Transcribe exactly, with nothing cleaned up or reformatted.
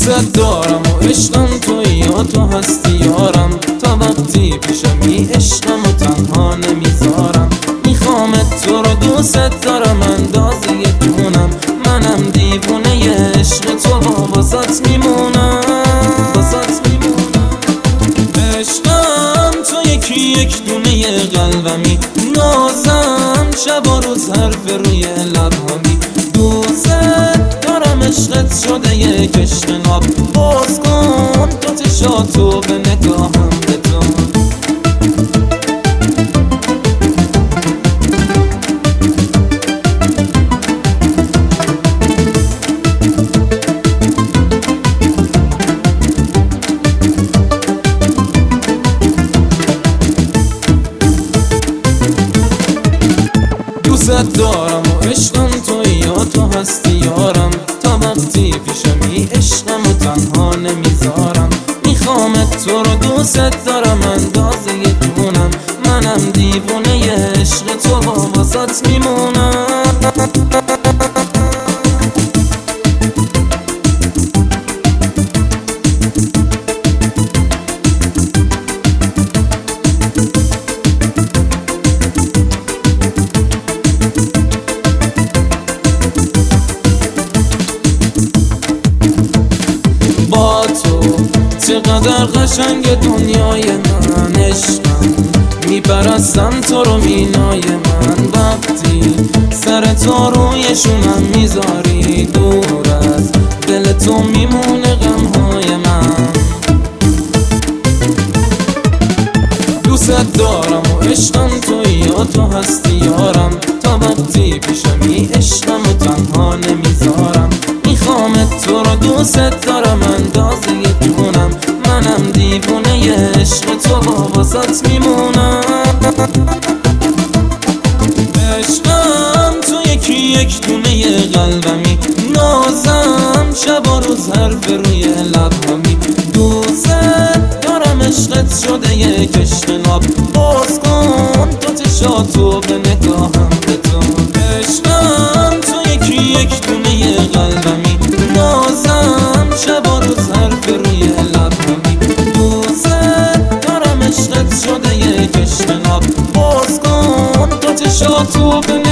دوست دارم و عشقم توی یا تو هستی یارم، تا وقتی پیشمی عشقم و تنها نمیذارم. میخوامت تو رو دوست دارم اندازه جونم، منم دیوونه عشق تو با واسات میمونم واسات میمونم. عشقم تو یکی یک دونه قلبمی، نازم شب و روز حرف روی لبهمی. دوست دارم عشقت شده یک اشتناب، باز کن تو چشاتو به نگاهم بتون. دوست دارم و عشقم توی یا تو هستی یارم، تا وقتی پیشمی عشقم و تنها نمیذارم. میخوامت تو رو دوست دارم اندازه جونم، منم دیوونه عشق تو با واسات میمونم. با تو چقدر قشنگ دنیای من، عشقم میپرستم تو رو مینای من. وقتی سر تو روی شونم میذاری، دور از دل تو میمونه غمهای من. دوست دارم و عشقم توی یا تو هستی یارم، تا وقتی پیشمی عشقم و تنها نمیذارم. میخوامت تو رو دوست دارم اندازه جونم، منم دیوونه عشق تو با واسات میمونم. عشقم تو یکی یک دونه قلبمی، نازم شب و روز حرف روی لبهمی. دوست دارم عشقت شده یک اشتناب، باز کن تو چشاتو به نگاهم بتون. عشقم تو یکی یک دونه قلبمی، نازم شب و روز حرف روی لبهمی. دوست دارم عشقت شده یک اشتناب، باز کن تو چشاتو به